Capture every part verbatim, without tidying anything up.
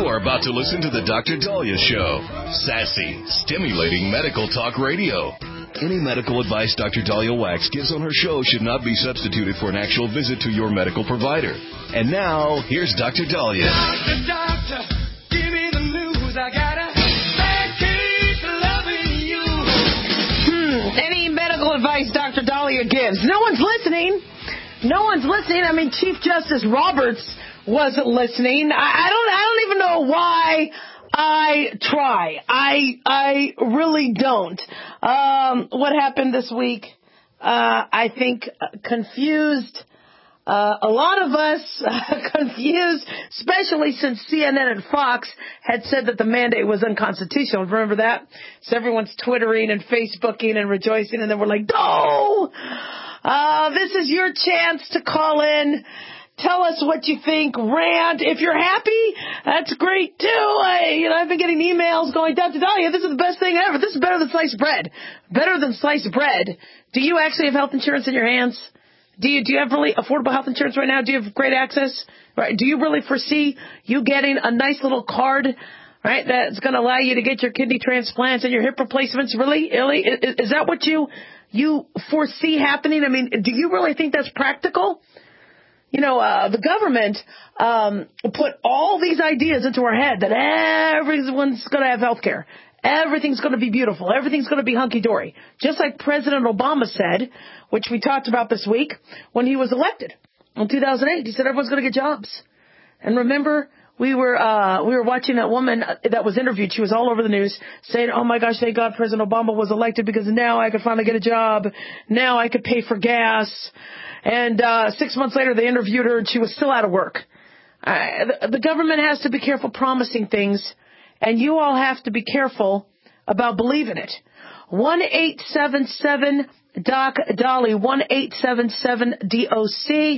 are about to listen to the Doctor Daliah Show. Sassy, stimulating medical talk radio. Any medical advice Doctor Daliah Wax gives on her show should not be substituted for an actual visit to your medical provider. And now, here's Doctor Daliah. Doctor, doctor, give me the news. I gotta keep loving you. Hmm, any medical advice Doctor Daliah gives. No one's listening. No one's listening. I mean, Chief Justice Roberts wasn't listening. I, I don't. I don't even know why I try. I I really don't. Um, what happened this week? Uh, I think confused. Uh, a lot of us uh, confused, especially since C N N and Fox had said that the mandate was unconstitutional. Remember that? So everyone's Twittering and Facebooking and rejoicing, and then we're like, no! Uh, this is your chance to call in. Tell us what you think. Rant. If you're happy, that's great too. I, you know, I've been getting emails going, Doctor Daliah, this is the best thing ever. This is better than sliced bread. Better than sliced bread. Do you actually have health insurance in your hands? Do you, do you have really affordable health insurance right now? Do you have great access? Right? Do you really foresee you getting a nice little card, right, that's going to allow you to get your kidney transplants and your hip replacements? Really? Really? Is, is that what you, you foresee happening? I mean, do you really think that's practical? You know, uh, the government um, put all these ideas into our head that everyone's going to have health care. Everything's going to be beautiful. Everything's going to be hunky-dory. Just like President Obama said, which we talked about this week, when he was elected in two thousand eight. He said everyone's going to get jobs. And remember, we were uh, we were watching that woman that was interviewed. She was all over the news saying, oh, my gosh, thank God President Obama was elected because now I could finally get a job. Now I could pay for gas. And uh, six months later, they interviewed her, and she was still out of work. Uh, the, the government has to be careful promising things, and you all have to be careful about believing it. one eight seven seven D O C D A L I, one eight seven seven D O C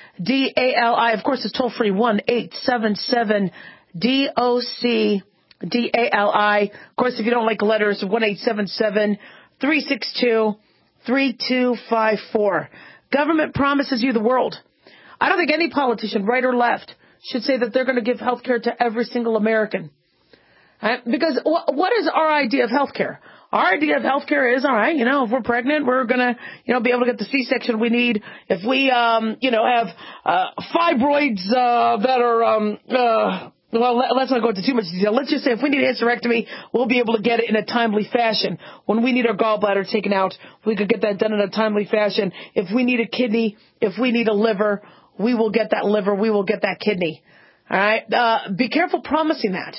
D A L I. Of course, it's toll-free, one eight seven seven D O C D A L I. Of course, if you don't like letters, one eight seven seven three six two three two five four. Government promises you the world. I don't think any politician, right or left, should say that they're going to give health care to every single American. Right? Because wh- what is our idea of health care? Our idea of health care is, all right, you know, if we're pregnant, we're going to, you know, be able to get the C-section we need. If we, um, you know, have uh, fibroids uh, that are, um, uh, well, let, let's not go into too much detail. Let's just say if we need a hysterectomy, we'll be able to get it in a timely fashion. When we need our gallbladder taken out, we could get that done in a timely fashion. If we need a kidney, if we need a liver, we will get that liver, we will get that kidney. All right? Uh, be careful promising that.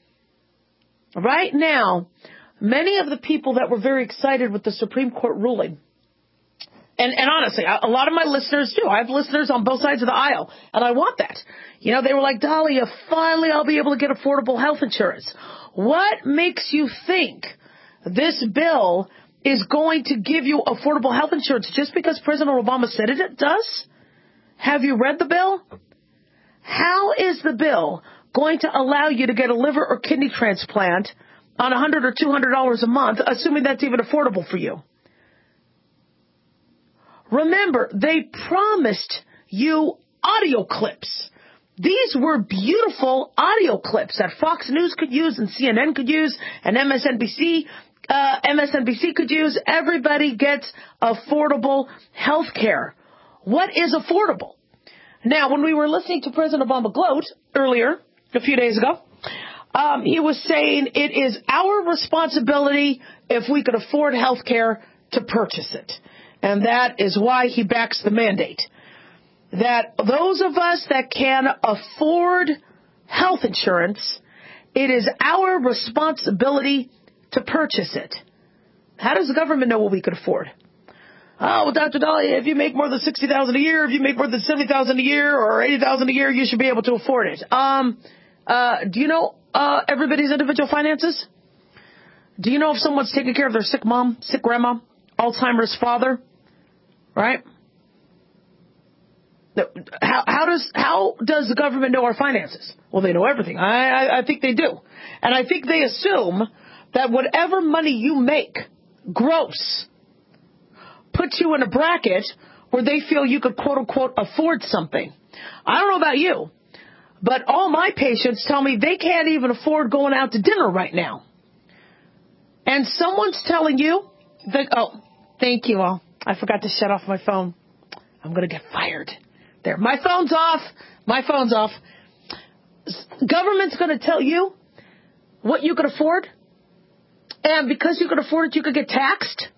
Right now, many of the people that were very excited with the Supreme Court ruling, and, and honestly, a lot of my listeners do. I have listeners on both sides of the aisle, and I want that. You know, they were like, Daliah, finally I'll be able to get affordable health insurance. What makes you think this bill is going to give you affordable health insurance just because President Obama said it, it does? Have you read the bill? How is the bill going to allow you to get a liver or kidney transplant on one hundred dollars or two hundred dollars a month, assuming that's even affordable for you? Remember, they promised you audio clips. These were beautiful audio clips that Fox News could use and C N N could use and M S N B C, uh, M S N B C could use. Everybody gets affordable health care. What is affordable? Now, when we were listening to President Obama gloat earlier, a few days ago, um, he was saying it is our responsibility if we could afford health care to purchase it. And that is why he backs the mandate. That those of us that can afford health insurance, it is our responsibility to purchase it. How does the government know what we could afford? Oh, well, Doctor Daliah, if you make more than sixty thousand dollars a year, if you make more than seventy thousand dollars a year or eighty thousand dollars a year, you should be able to afford it. Um, uh, do you know uh, everybody's individual finances? Do you know if someone's taking care of their sick mom, sick grandma, Alzheimer's father, right? How, how does how does the government know our finances? Well, they know everything. I, I, I think they do. And I think they assume that whatever money you make, gross, puts you in a bracket where they feel you could, quote, unquote, afford something. I don't know about you, but all my patients tell me they can't even afford going out to dinner right now. And someone's telling you that, oh, thank you all. I forgot to shut off my phone. I'm going to get fired. There, my phone's off. My phone's off. Government's going to tell you what you could afford. And because you could afford it, you could get taxed.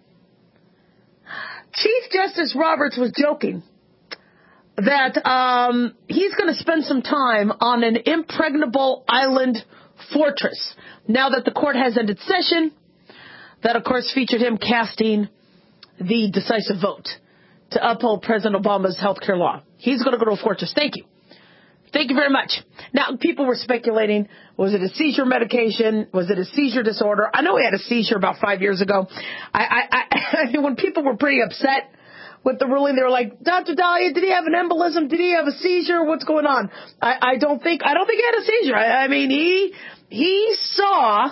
Chief Justice Roberts was joking that um, he's going to spend some time on an impregnable island fortress now that the court has ended session. That, of course, featured him casting the decisive vote to uphold President Obama's health care law. He's going to go to a fortress. Thank you. Thank you very much. Now, people were speculating, was it a seizure medication? Was it a seizure disorder? I know he had a seizure about five years ago. I, I, I, I mean, when people were pretty upset with the ruling, they were like, Doctor Dahlia, did he have an embolism? Did he have a seizure? What's going on? I, I don't think, I don't think he had a seizure. I, I mean, he, he saw,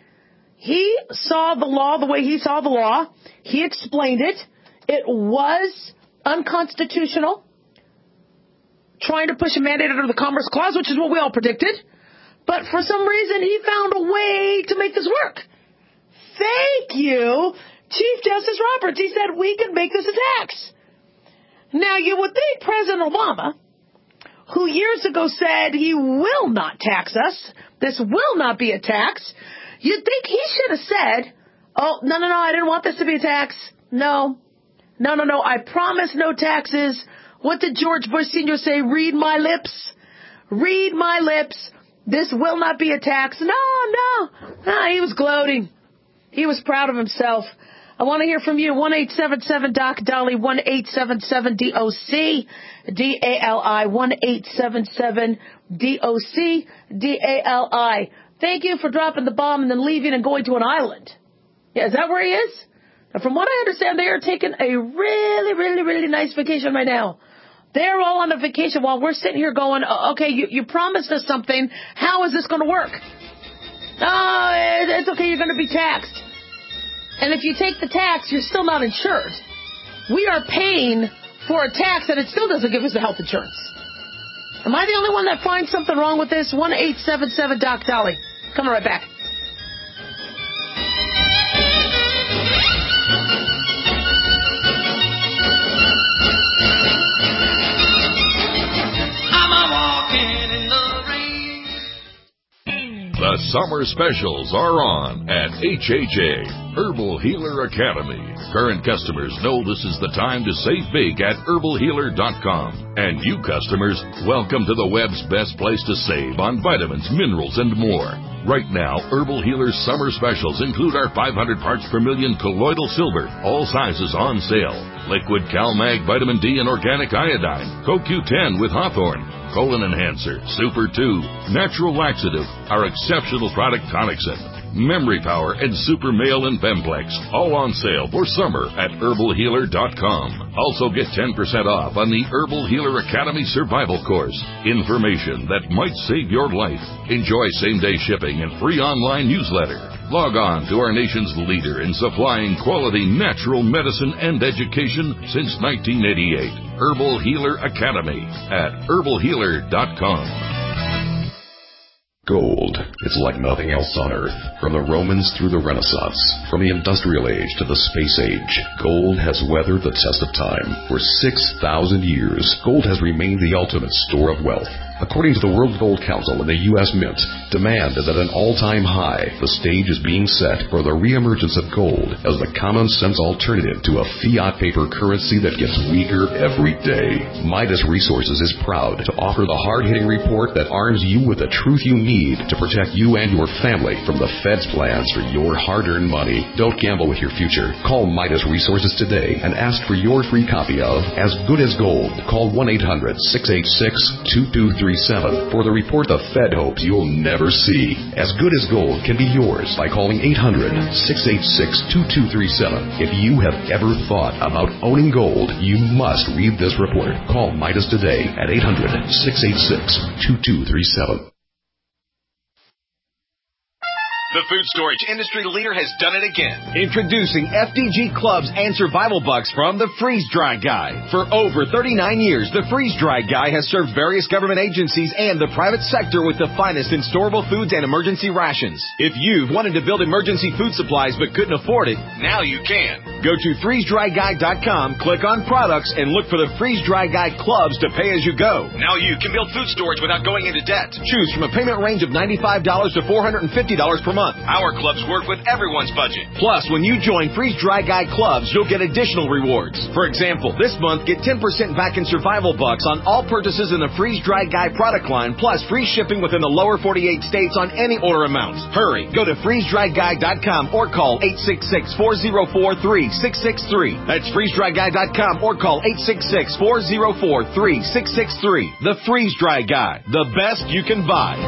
he saw the law the way he saw the law. He explained it. It was unconstitutional. Trying to push a mandate under the Commerce Clause, which is what we all predicted. But for some reason, he found a way to make this work. Thank you, Chief Justice Roberts. He said we could make this a tax. Now, you would think President Obama, who years ago said he will not tax us, this will not be a tax, you'd think he should have said, oh, no, no, no, I didn't want this to be a tax. No, no, no, no, I promise no taxes. What did George Bush Senior say? Read my lips. Read my lips. This will not be a tax. No, no. Ah, he was gloating. He was proud of himself. I want to hear from you. one eight seven seven D O C Dolly, one eight seven seven D O C D A L I, one eight seven seven D O C D A L I. Thank you for dropping the bomb and then leaving and going to an island. Yeah, is that where he is? Now, from what I understand, they are taking a really, really, really nice vacation right now. They're all on a vacation while we're sitting here going, okay, you, you promised us something. How is this going to work? Oh, it's okay. You're going to be taxed. And if you take the tax, you're still not insured. We are paying for a tax, and it still doesn't give us the health insurance. Am I the only one that finds something wrong with this? one eight seven seven D O C Dolly. Coming right back. The summer specials are on at H H A, Herbal Healer Academy. Current customers know this is the time to save big at herbal healer dot com. And you customers, welcome to the web's best place to save on vitamins, minerals, and more. Right now, Herbal Healer's summer specials include our five hundred parts per million colloidal silver, all sizes on sale. Liquid CalMag Vitamin D and Organic Iodine, Co Q ten with Hawthorne, Colon Enhancer, Super two, Natural Laxative, our exceptional product Tonicsyn, Memory Power, and Super Male and Bemplex, all on sale for summer at herbal healer dot com. Also get ten percent off on the Herbal Healer Academy Survival Course. Information that might save your life. Enjoy same-day shipping and free online newsletter. Log on to our nation's leader in supplying quality natural medicine and education since nineteen eighty-eight. Herbal Healer Academy at herbal healer dot com. Gold. It's like nothing else on Earth. From the Romans through the Renaissance, from the Industrial Age to the Space Age, gold has weathered the test of time. For six thousand years, gold has remained the ultimate store of wealth. According to the World Gold Council and the U S Mint, demand is at an all-time high. The stage is being set for the reemergence of gold as the common-sense alternative to a fiat paper currency that gets weaker every day. Midas Resources is proud to offer the hard-hitting report that arms you with the truth you need to protect you and your family from the Fed's plans for your hard-earned money. Don't gamble with your future. Call Midas Resources today and ask for your free copy of As Good as Gold. Call one eight hundred six eight six two two three seven for the report the Fed hopes you'll never see. As Good as Gold can be yours by calling eight hundred six eight six two two three seven. If you have ever thought about owning gold, you must read this report. Call Midas today at eight hundred six eight six two two three seven. The food storage industry leader has done it again. Introducing F D G Clubs and Survival Bucks from the Freeze Dry Guy. For over thirty-nine years, the Freeze Dry Guy has served various government agencies and the private sector with the finest in storable foods and emergency rations. If you've wanted to build emergency food supplies but couldn't afford it, now you can. Go to freeze dry guy dot com, click on products, and look for the Freeze Dry Guy Clubs to pay as you go. Now you can build food storage without going into debt. Choose from a payment range of ninety-five dollars to four hundred fifty dollars per month. Our clubs work with everyone's budget. Plus, when you join Freeze Dry Guy Clubs, you'll get additional rewards. For example, this month, get ten percent back in Survival Bucks on all purchases in the Freeze Dry Guy product line, plus free shipping within the lower forty-eight states on any order amount. Hurry, go to freeze dry guy dot com or call eight six six, four zero four, three six six three. That's freeze dry guy dot com or call eight six six, four zero four, three six six three. The Freeze Dry Guy, the best you can buy.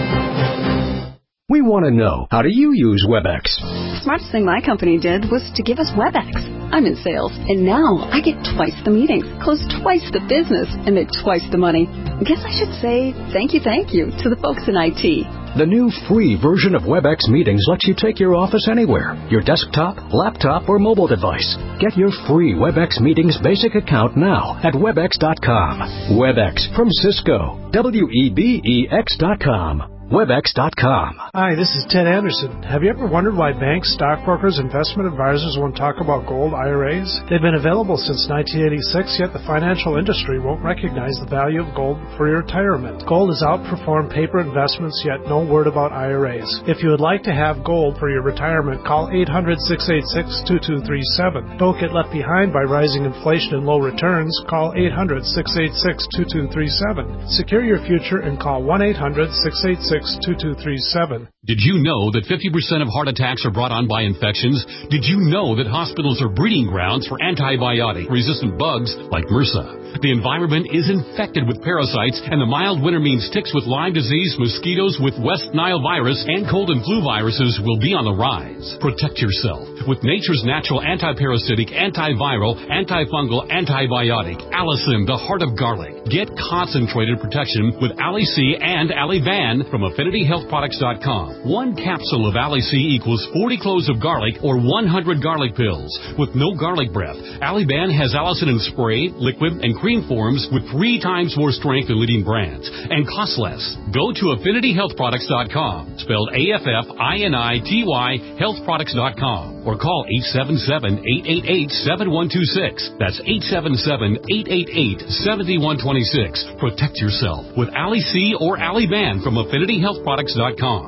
We want to know, how do you use WebEx? The smartest thing my company did was to give us WebEx. I'm in sales, and now I get twice the meetings, close twice the business, and make twice the money. I guess I should say thank you, thank you to the folks in I T. The new free version of WebEx Meetings lets you take your office anywhere, your desktop, laptop, or mobile device. Get your free WebEx Meetings basic account now at webex dot com. WebEx from Cisco. W E B E X dot com. webex dot com. Hi, this is Ted Anderson. Have you ever wondered why banks, stockbrokers, investment advisors won't talk about gold I R As? They've been available since nineteen eighty-six, yet the financial industry won't recognize the value of gold for your retirement. Gold has outperformed paper investments, yet no word about I R As. If you would like to have gold for your retirement, call eight hundred, six eight six, two two three seven. Don't get left behind by rising inflation and low returns. Call eight hundred, six eight six, two two three seven. Secure your future and call one eight hundred, six eight six, two two three seven. Did you know that fifty percent of heart attacks are brought on by infections? Did you know that hospitals are breeding grounds for antibiotic-resistant bugs like MRSA? The environment is infected with parasites, and the mild winter means ticks with Lyme disease, mosquitoes with West Nile virus, and cold and flu viruses will be on the rise. Protect yourself with nature's natural antiparasitic, antiviral, antifungal, antibiotic, Allicin, the heart of garlic. Get concentrated protection with Ali-C and Ali-Van from affinity health products dot com. One capsule of Ali-C equals forty cloves of garlic or one hundred garlic pills with no garlic breath. Ali-Van has Allicin in spray, liquid, and cream forms with three times more strength than leading brands and costs less. Go to affinity health products dot com, spelled A F F I N I T Y, health products dot com, or call eight seven seven, eight eight eight, seven one two six. That's eight seven seven, eight eight eight, seven one two six. Protect yourself with Ali-C or Ali-Van from affinity health products dot com.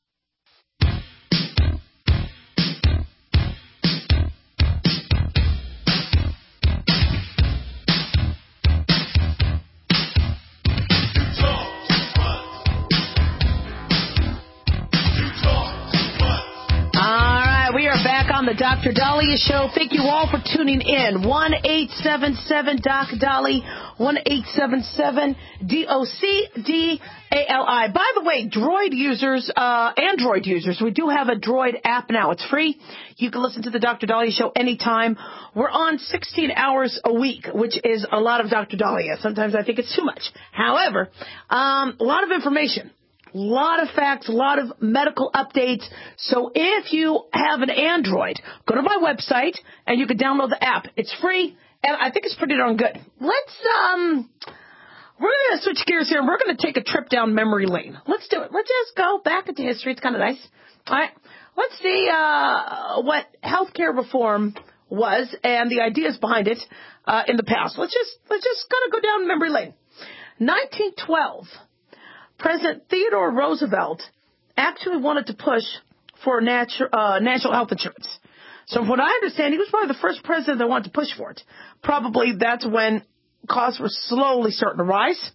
The Doctor Dahlia Show. Thank you all for tuning in. one eight seven seven Doc Dolly, one eight seven seven D O C D A L I. By the way, Droid users, uh, Android users, we do have a Droid app now. It's free. You can listen to the Doctor Dahlia Show anytime. We're on sixteen hours a week, which is a lot of Doctor Dahlia. Sometimes I think it's too much. However, um, a lot of information. A lot of facts, a lot of medical updates. So if you have an Android, go to my website and you can download the app. It's free, and I think it's pretty darn good. Let's, um, we're going to switch gears here, and we're going to take a trip down memory lane. Let's do it. Let's just go back into history. It's kind of nice. All right. Let's see uh, what healthcare reform was and the ideas behind it uh, in the past. Let's just, let's just kind of go down memory lane. nineteen twelve. President Theodore Roosevelt actually wanted to push for natu- uh, national health insurance. So from what I understand, he was probably the first president that wanted to push for it. Probably that's when costs were slowly starting to rise,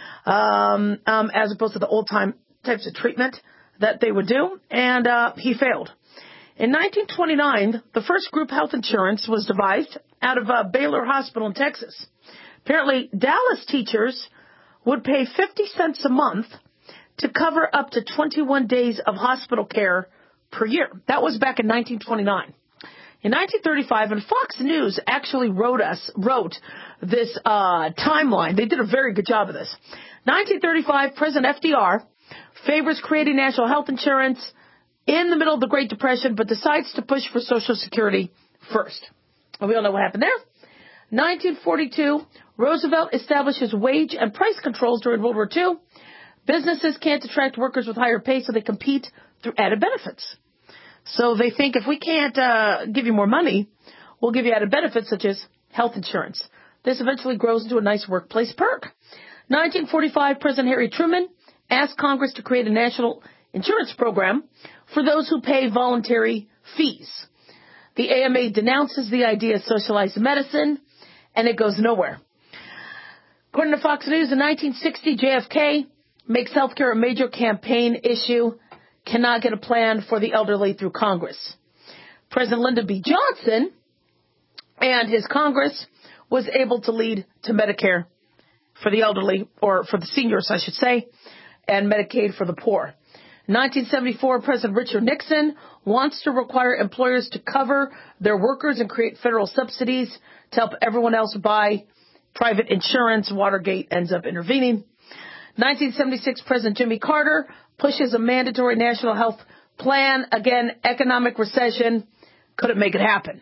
um, um, as opposed to the old-time types of treatment that they would do, and uh, he failed. In nineteen twenty-nine, the first group health insurance was devised out of uh, Baylor Hospital in Texas. Apparently, Dallas teachers would pay fifty cents a month to cover up to twenty-one days of hospital care per year. That was back in nineteen twenty-nine. In nineteen thirty-five, and Fox News actually wrote us wrote this uh, timeline. They did a very good job of this. nineteen thirty-five, President F D R favors creating national health insurance in the middle of the Great Depression, but decides to push for Social Security first. And we all know what happened there. nineteen forty-two, Roosevelt establishes wage and price controls during World War Two. Businesses can't attract workers with higher pay, so they compete through added benefits. So they think if we can't uh, give you more money, we'll give you added benefits such as health insurance. This eventually grows into a nice workplace perk. nineteen forty-five, President Harry Truman asked Congress to create a national insurance program for those who pay voluntary fees. The A M A denounces the idea of socialized medicine, and it goes nowhere. According to Fox News, in nineteen sixty, J F K makes healthcare a major campaign issue, cannot get a plan for the elderly through Congress. President Lyndon B. Johnson and his Congress was able to lead to Medicare for the elderly, or for the seniors, I should say, and Medicaid for the poor. nineteen seventy-four, President Richard Nixon wants to require employers to cover their workers and create federal subsidies to help everyone else buy private insurance. Watergate ends up intervening. nineteen seventy-six, President Jimmy Carter pushes a mandatory national health plan. Again, economic recession. Couldn't make it happen.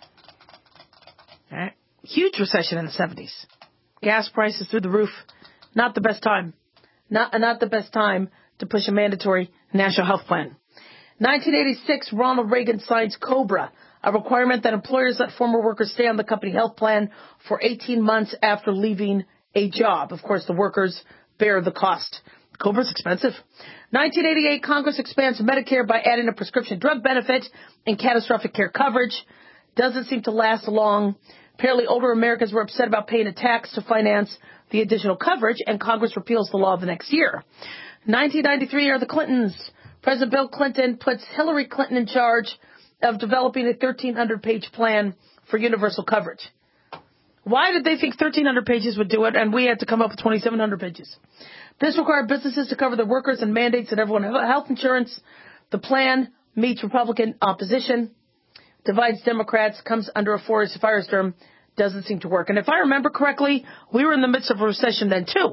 All right. Huge recession in the seventies. Gas prices through the roof. Not the best time. Not, not the best time to push a mandatory national health plan. nineteen eighty-six, Ronald Reagan signs COBRA, a requirement that employers let former workers stay on the company health plan for eighteen months after leaving a job. Of course, the workers bear the cost. COBRA's expensive. nineteen eighty-eight, Congress expands Medicare by adding a prescription drug benefit and catastrophic care coverage. Doesn't seem to last long. Apparently, older Americans were upset about paying a tax to finance the additional coverage, and Congress repeals the law the next year. nineteen ninety-three are the Clintons. President Bill Clinton puts Hillary Clinton in charge of developing a thirteen hundred page plan for universal coverage. Why did they think thirteen hundred pages would do it, and we had to come up with twenty-seven hundred pages? This required businesses to cover their workers and mandates that everyone have health insurance. The plan meets Republican opposition, divides Democrats, comes under a forest firestorm, doesn't seem to work. And if I remember correctly, we were in the midst of a recession then too.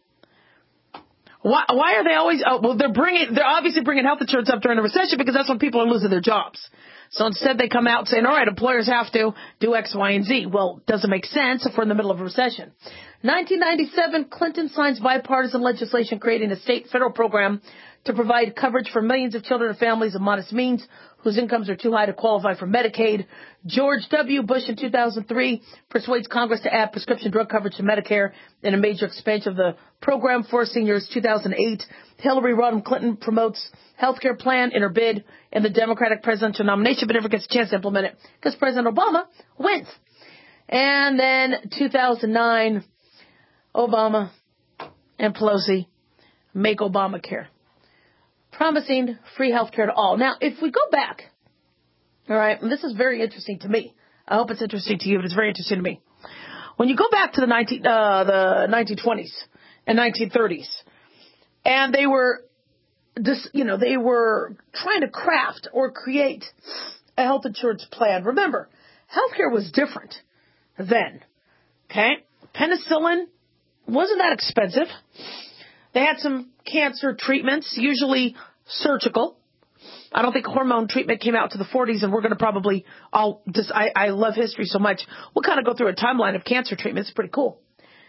Why, why are they always, oh, well, they're bringing, they're obviously bringing health insurance up during a recession because that's when people are losing their jobs. So instead they come out saying, all right, employers have to do X, Y, and Z. Well, it doesn't make sense if we're in the middle of a recession. nineteen ninety-seven, Clinton signs bipartisan legislation creating a state federal program to provide coverage for millions of children and families of modest means whose incomes are too high to qualify for Medicaid. George W. Bush in two thousand three persuades Congress to add prescription drug coverage to Medicare in a major expansion of the program for seniors. two thousand eight, Hillary Rodham Clinton promotes health care plan in her bid in the Democratic presidential nomination, but never gets a chance to implement it because President Obama wins. And then two thousand nine, Obama and Pelosi make Obamacare, promising free health care to all. Now, if we go back, all right, and this is very interesting to me. I hope it's interesting to you, but it's very interesting to me. When you go back to the nineteen, uh, the nineteen twenties and nineteen thirties, and they were, this, you know, they were trying to craft or create a health insurance plan. Remember, healthcare was different then. Okay, penicillin wasn't that expensive. They had some cancer treatments, usually surgical. I don't think hormone treatment came out to the forties, and we're going to probably all just, I, I love history so much. We'll kind of go through a timeline of cancer treatment. It's pretty cool.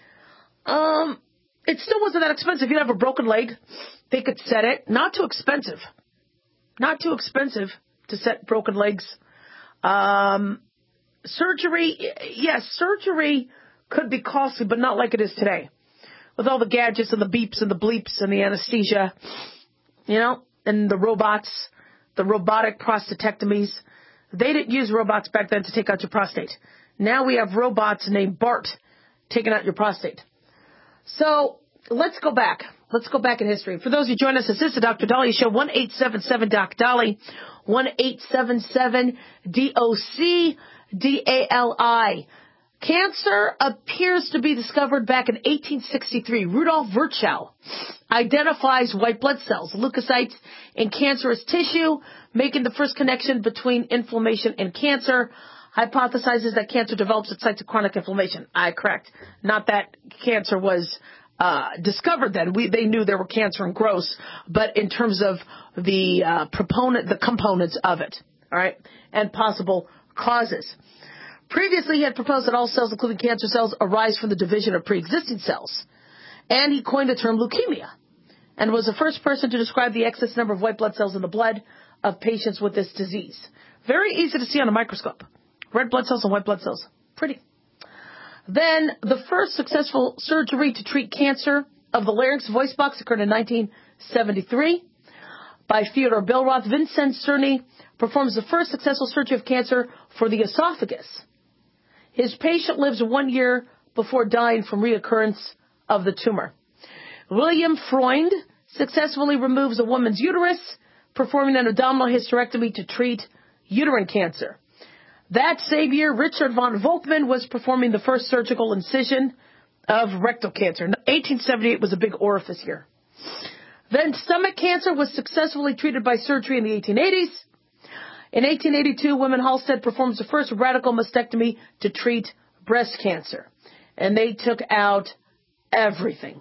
Um, it still wasn't that expensive. You'd have a broken leg. They could set it. Not too expensive. Not too expensive to set broken legs. Um, surgery, yes, surgery could be costly, but not like it is today. With all the gadgets and the beeps and the bleeps and the anesthesia, you know, and the robots, the robotic prostatectomies. They didn't use robots back then to take out your prostate. Now we have robots named Bart taking out your prostate. So let's go back. Let's go back in history. For those who join us, this is the Doctor Dali Show, one eight seven seven Doc Dali, one eight seven seven D O C D A L I. Cancer appears to be discovered back in eighteen sixty-three. Rudolf Virchow identifies white blood cells, leukocytes, in cancerous tissue, making the first connection between inflammation and cancer. Hypothesizes that cancer develops at sites of chronic inflammation. I correct. Not that cancer was uh, discovered then. We, they knew there were cancer and growths, but in terms of the uh, proponent, the components of it, all right, and possible causes. Previously, he had proposed that all cells, including cancer cells, arise from the division of pre-existing cells. And he coined the term leukemia and was the first person to describe the excess number of white blood cells in the blood of patients with this disease. Very easy to see on a microscope. Red blood cells and white blood cells. Pretty. Then the first successful surgery to treat cancer of the larynx voice box occurred in nineteen seventy-three by Fyodor Billroth. Vincent Cerny performs the first successful surgery of cancer for the esophagus. His patient lives one year before dying from reoccurrence of the tumor. William Freund successfully removes a woman's uterus, performing an abdominal hysterectomy to treat uterine cancer. That same year, Richard von Volkmann was performing the first surgical incision of rectal cancer. eighteen seventy-eight was a big orifice year. Then stomach cancer was successfully treated by surgery in the eighteen eighties. In eighteen eighty-two, Wyman Halstead performs the first radical mastectomy to treat breast cancer. And they took out everything.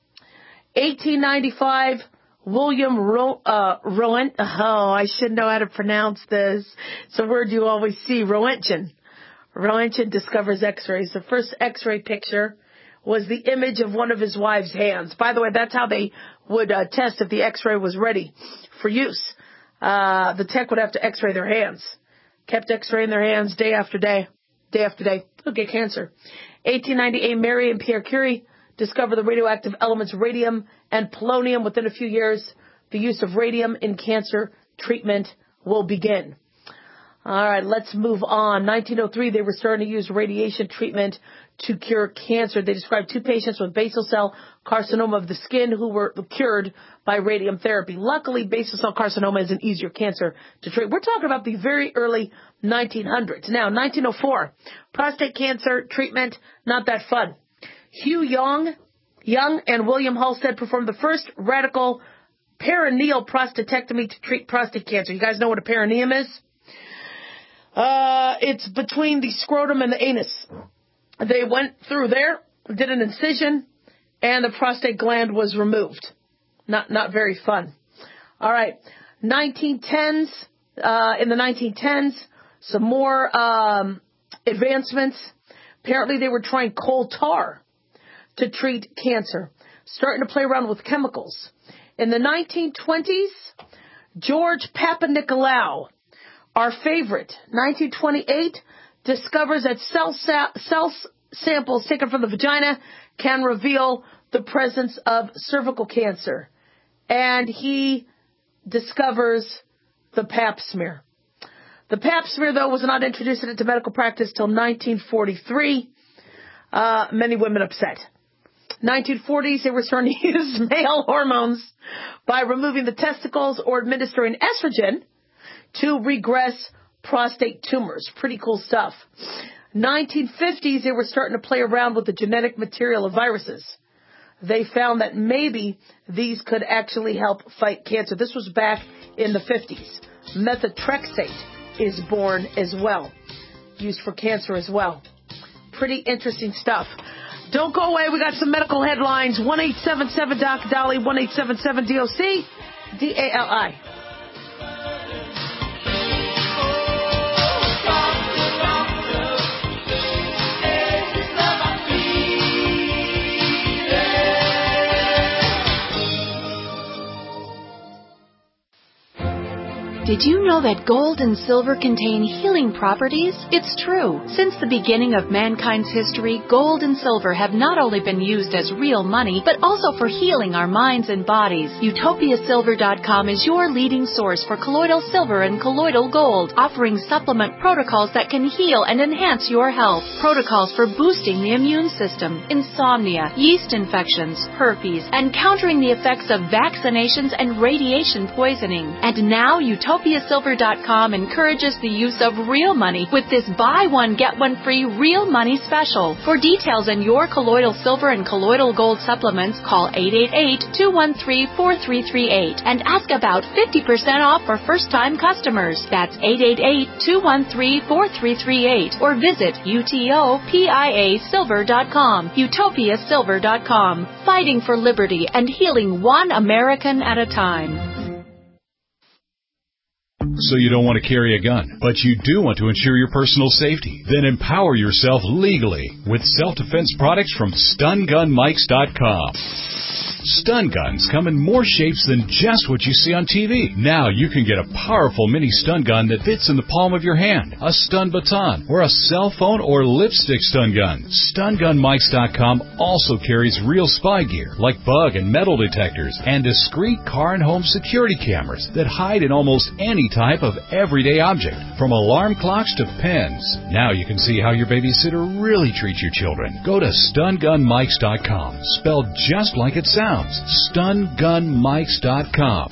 eighteen ninety-five, William Ro- uh, Roent, oh, I should know how to pronounce this. It's a word you always see, Roentgen. Roentgen discovers x-rays. The first x-ray picture was the image of one of his wife's hands. By the way, that's how they would uh, test if the x-ray was ready for use. Uh, the tech would have to x-ray their hands. Kept x-raying their hands day after day, day after day. They'll get cancer. eighteen ninety-eight, Marie and Pierre Curie discover the radioactive elements radium and polonium. Within a few years, the use of radium in cancer treatment will begin. All right, let's move on. nineteen oh three, they were starting to use radiation treatment to cure cancer. They described two patients with basal cell carcinoma of the skin who were cured by radium therapy. Luckily, basal cell carcinoma is an easier cancer to treat. We're talking about the very early nineteen hundreds. Now, nineteen oh four, prostate cancer treatment, not that fun. Hugh Young, Young and William Halstead performed the first radical perineal prostatectomy to treat prostate cancer. You guys know what a perineum is? Uh, it's between the scrotum and the anus. They went through there, did an incision, and the prostate gland was removed. Not, not very fun. All right. nineteen tens, uh, in the nineteen tens, some more, um, advancements. Apparently they were trying coal tar to treat cancer, starting to play around with chemicals. In the nineteen twenties, George Papanicolaou, our favorite, nineteen twenty-eight, discovers that cell, sa- cell samples taken from the vagina can reveal the presence of cervical cancer. And he discovers the pap smear. The pap smear, though, was not introduced into medical practice till nineteen forty-three. Uh, many women upset. nineteen forties, they were starting to use male hormones by removing the testicles or administering estrogen to regress prostate tumors. Pretty cool stuff. nineteen fifties, they were starting to play around with the genetic material of viruses. They found that maybe these could actually help fight cancer. This was back in the fifties. Methotrexate is born as well, used for cancer as well. Pretty interesting stuff. Don't go away. We got some medical headlines. one eight seven seven D O C Dolly, one eight seven seven D O C D A L I. Did you know that gold and silver contain healing properties? It's true. Since the beginning of mankind's history, gold and silver have not only been used as real money, but also for healing our minds and bodies. Utopia Silver dot com is your leading source for colloidal silver and colloidal gold, offering supplement protocols that can heal and enhance your health. Protocols for boosting the immune system, insomnia, yeast infections, herpes, and countering the effects of vaccinations and radiation poisoning. And now Utopia Utopia Silver dot com encourages the use of real money with this buy one, get one free real money special. For details on your colloidal silver and colloidal gold supplements, call eight eight eight, two one three, four three three eight and ask about fifty percent off for first-time customers. That's eight eight eight, two one three, four three three eight or visit Utopia Silver dot com. Utopia Silver dot com. Fighting for liberty and healing one American at a time. So you don't want to carry a gun, but you do want to ensure your personal safety? Then empower yourself legally with self-defense products from Stun Gun Mikes dot com. Stun guns come in more shapes than just what you see on T V. Now you can get a powerful mini stun gun that fits in the palm of your hand, a stun baton, or a cell phone or lipstick stun gun. Stun Gun Mikes dot com also carries real spy gear like bug and metal detectors and discreet car and home security cameras that hide in almost any type of everyday object, from alarm clocks to pens. Now you can see how your babysitter really treats your children. Go to Stun Gun Mikes dot com, spelled just like it sounds. Stun Gun Mikes dot com.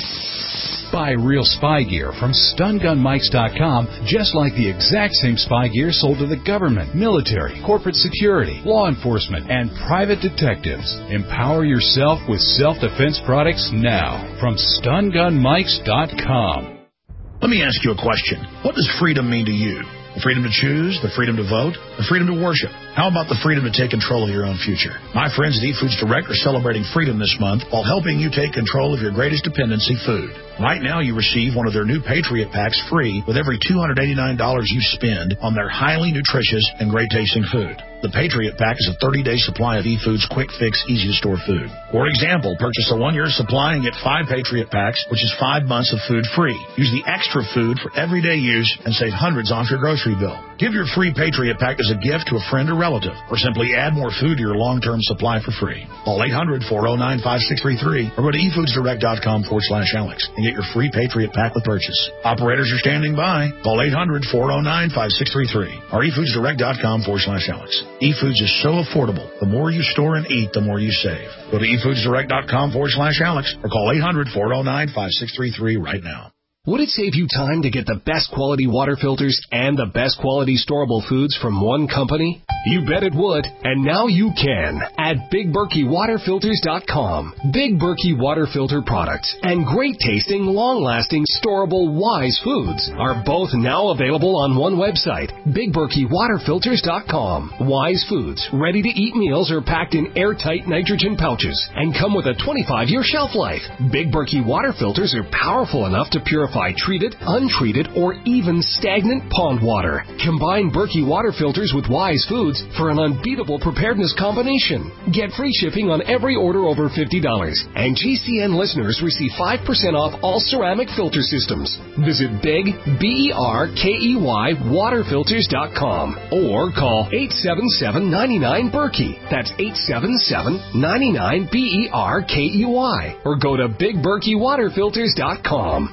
Buy real spy gear from Stun Gun Mikes dot com, just like the exact same spy gear sold to the government, military, corporate security, law enforcement, and private detectives. Empower yourself with self-defense products now from Stun Gun Mikes dot com. Let me ask you a question. What does freedom mean to you? The freedom to choose, the freedom to vote, the freedom to worship. How about the freedom to take control of your own future? My friends at eFoods Direct are celebrating freedom this month while helping you take control of your greatest dependency, food. Right now, you receive one of their new Patriot Packs free with every two hundred eighty-nine dollars you spend on their highly nutritious and great-tasting food. The Patriot Pack is a thirty-day supply of eFoods quick-fix, easy-to-store food. For example, purchase a one-year supply and get five Patriot Packs, which is five months of food free. Use the extra food for everyday use and save hundreds off your grocery bill. Give your free Patriot Pack as a gift to a friend or relative, or simply add more food to your long-term supply for free. Call eight hundred, four oh nine, five six three three or go to eFoodsDirect.com forward slash Alex and get your free Patriot Pack with purchase. Operators are standing by. Call eight hundred, four oh nine, five six three three or eFoodsDirect.com forward slash Alex. eFoods is so affordable. The more you store and eat, the more you save. Go to eFoodsDirect.com forward slash Alex or call eight hundred, four oh nine, five six three three right now. Would it save you time to get the best quality water filters and the best quality storable foods from one company? You bet it would, and now you can at Big Berkey Water Filters dot com. Big Berkey Water Filter products and great-tasting, long-lasting, storable Wise foods are both now available on one website, Big Berkey Water Filters dot com. Wise foods, ready-to-eat meals are packed in airtight nitrogen pouches and come with a twenty-five year shelf life. Big Berkey Water Filters are powerful enough to purify treated, untreated, or even stagnant pond water. Combine Berkey Water Filters with Wise foods for an unbeatable preparedness combination. Get free shipping on every order over fifty dollars, and G C N listeners receive five percent off all ceramic filter systems. Visit Big, B E R K E Y, Water Filters dot com or call eight seven seven, nine nine, Berkey. That's eight seven seven, nine nine, B E R K E Y. Or go to Big Berkey Water Filters dot com.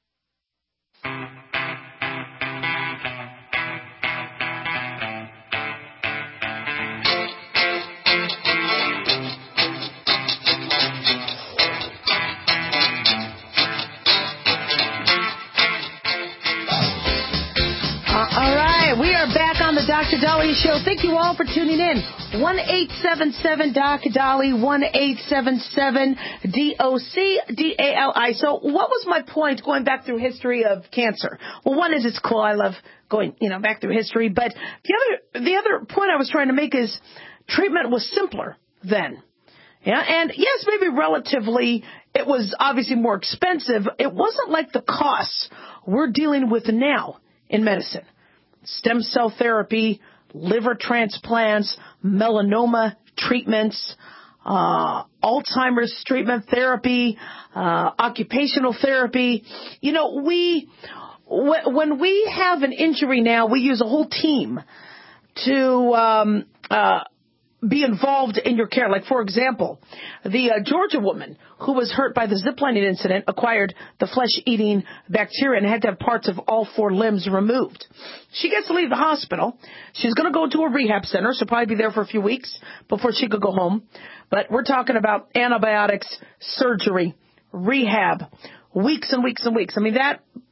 Doctor Dolly Show. Thank you all for tuning in. one eight seven seven, D O C, Dolly, one eight seven seven, D O C, D A L I. So what was my point going back through history of cancer? Well, one is it's cool. I love going, you know, back through history. But the other, the other point I was trying to make is treatment was simpler then. Yeah, and yes, maybe relatively, it was obviously more expensive. It wasn't like the costs we're dealing with now in medicine. Stem cell therapy, liver transplants, melanoma treatments, uh, Alzheimer's treatment therapy, uh, occupational therapy. You know, we, when we have an injury now, we use a whole team to, um, uh, be involved in your care. Like, for example, the uh, Georgia woman who was hurt by the ziplining incident acquired the flesh-eating bacteria and had to have parts of all four limbs removed. She gets to leave the hospital. She's going to go to a rehab center. She'll probably be there for a few weeks before she could go home. But we're talking about antibiotics, surgery, rehab, weeks and weeks and weeks. I mean, that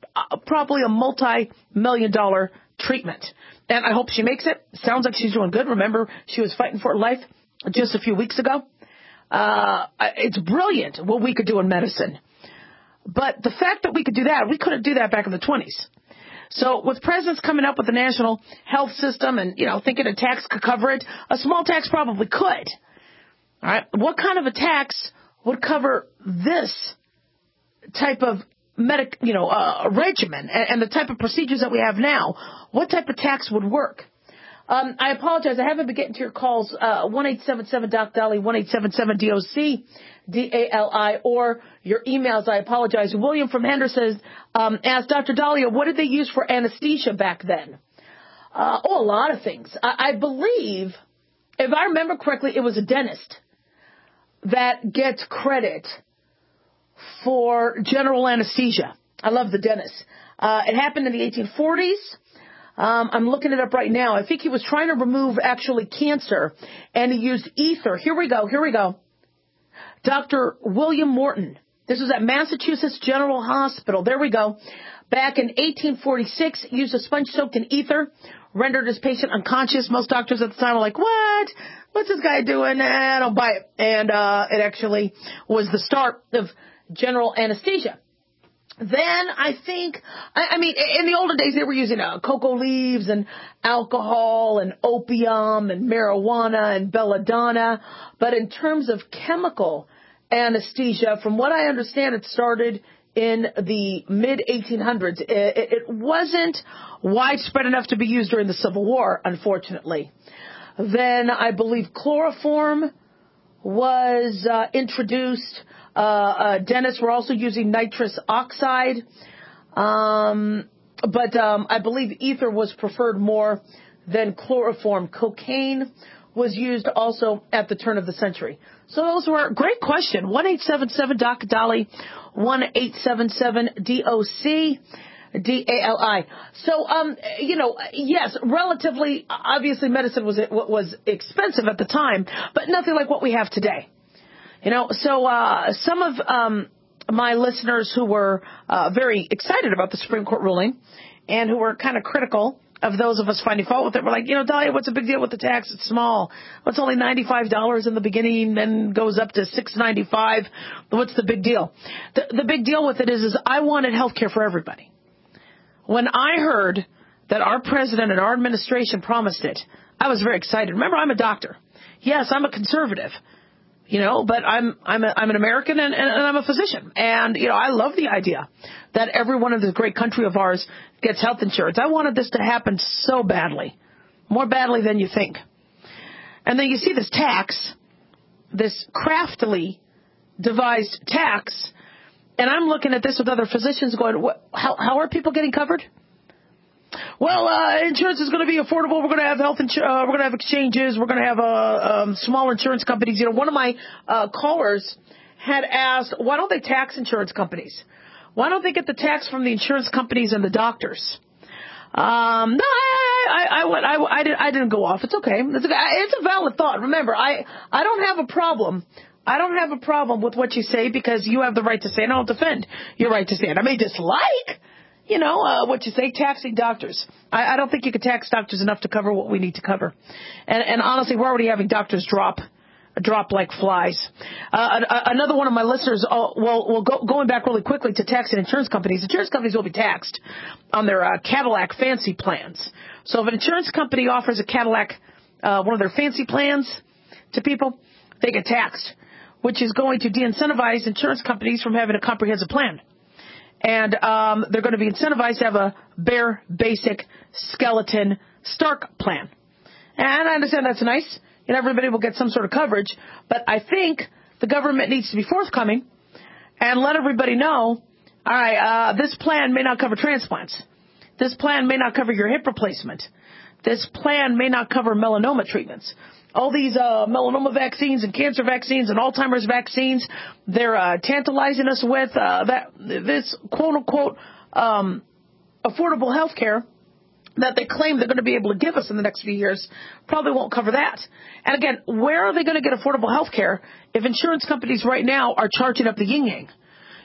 uh, probably a multi-million dollar treatment. And I hope she makes it. Sounds like she's doing good. Remember, she was fighting for her life just a few weeks ago. Uh, it's brilliant what we could do in medicine. But the fact that we could do that, we couldn't do that back in the twenties. So with presidents coming up with the national health system and, you know, thinking a tax could cover it, a small tax probably could. All right. What kind of a tax would cover this type of medic, you know, uh, regimen and, and the type of procedures that we have now? What type of tax would work? Um, I apologize. I haven't been getting to your calls. Uh, one eight seven seven Doc Dolly, one eight seven seven D O C, D A L I, or your emails. I apologize. William from Henderson um, asked Doctor Dahlia, what did they use for anesthesia back then? Uh, oh, a lot of things. I, I believe, if I remember correctly, it was a dentist that gets credit for general anesthesia. I love the dentist. Uh, it happened in the eighteen forties. Um, I'm looking it up right now. I think he was trying to remove actually cancer, and he used ether. Here we go. Here we go. Doctor William Morton. This was at Massachusetts General Hospital. There we go. Back in eighteen forty-six, used a sponge soaked in ether, rendered his patient unconscious. Most doctors at the time were like, what? What's this guy doing? Nah, I don't buy it. And uh, it actually was the start of general anesthesia. Then I think, I, I mean, in the older days, they were using uh, cocoa leaves and alcohol and opium and marijuana and belladonna. But in terms of chemical anesthesia, from what I understand, it started in the mid eighteen hundreds. It, it wasn't widespread enough to be used during the Civil War, unfortunately. Then I believe chloroform was uh, introduced. Uh, uh, dentists were also using nitrous oxide. Um, but um, I believe ether was preferred more than chloroform. Cocaine was used also at the turn of the century. So those were, great question. one eight seven seven Doc Dolly, one eight seven seven D O C, D A L I. So, um, you know, yes, relatively, obviously medicine was, was expensive at the time, but nothing like what we have today. You know, so uh, some of um, my listeners who were uh, very excited about the Supreme Court ruling and who were kind of critical of those of us finding fault with it were like, you know, Dahlia, what's the big deal with the tax? It's small. It's only ninety-five dollars in the beginning, then goes up to six ninety-five. What's the big deal? The, the big deal with it is, is I wanted health care for everybody. When I heard that our president and our administration promised it, I was very excited. Remember, I'm a doctor. Yes, I'm a conservative. You know, but I'm I'm a, I'm an American and, and, and I'm a physician. And, you know, I love the idea that everyone in this great country of ours gets health insurance. I wanted this to happen so badly, more badly than you think. And then you see this tax, this craftily devised tax, and I'm looking at this with other physicians going, what, how, how are people getting covered? Well, uh, insurance is going to be affordable. We're going to have health insurance. Uh, we're going to have exchanges. We're going to have uh, um, small insurance companies. You know, one of my uh, callers had asked, why don't they tax insurance companies? Why don't they get the tax from the insurance companies and the doctors? Um, no, I, I, I, went, I, I, did, I didn't go off. It's okay. It's okay. It's a valid thought. Remember, I, I don't have a problem. I don't have a problem with what you say because you have the right to say it. And I don't defend your right to say it. I may dislike. You know, uh, what you say, taxing doctors. I, I don't think you could tax doctors enough to cover what we need to cover. And, and honestly, we're already having doctors drop, drop like flies. Uh, another one of my listeners, uh, well, well go, going back really quickly to taxing insurance companies, insurance companies will be taxed on their uh, Cadillac fancy plans. So if an insurance company offers a Cadillac, uh, one of their fancy plans to people, they get taxed, which is going to de-incentivize insurance companies from having a comprehensive plan. And um, they're going to be incentivized to have a bare, basic, skeleton, Stark plan. And I understand that's nice. And everybody will get some sort of coverage. But I think the government needs to be forthcoming and let everybody know, all right, uh, this plan may not cover transplants. This plan may not cover your hip replacement. This plan may not cover melanoma treatments. All these uh, melanoma vaccines and cancer vaccines and Alzheimer's vaccines, they're uh, tantalizing us with uh, that this quote-unquote um, affordable health care that they claim they're going to be able to give us in the next few years probably won't cover that. And again, where are they going to get affordable health care if insurance companies right now are charging up the yin-yang?